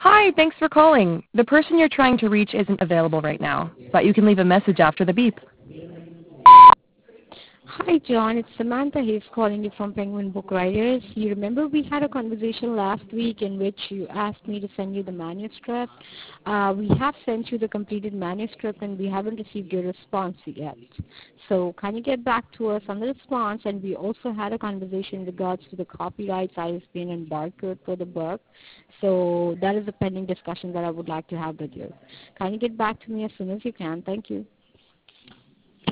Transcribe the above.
Hi, thanks for calling. The person you're trying to reach isn't available right now, but you can leave a message after the beep. Hi, John. It's Samantha Hayes calling you from Penguin Book Writers. You remember we had a conversation last week in which you asked me to send you the manuscript. We have sent you the completed manuscript and we haven't received your response yet. So can you get back to us on the response? And we also had a conversation in regards to the copyrights, ISBN, and barcode for the book. So that is a pending discussion that I would like to have with you. Can you get back to me as soon as you can? Thank you.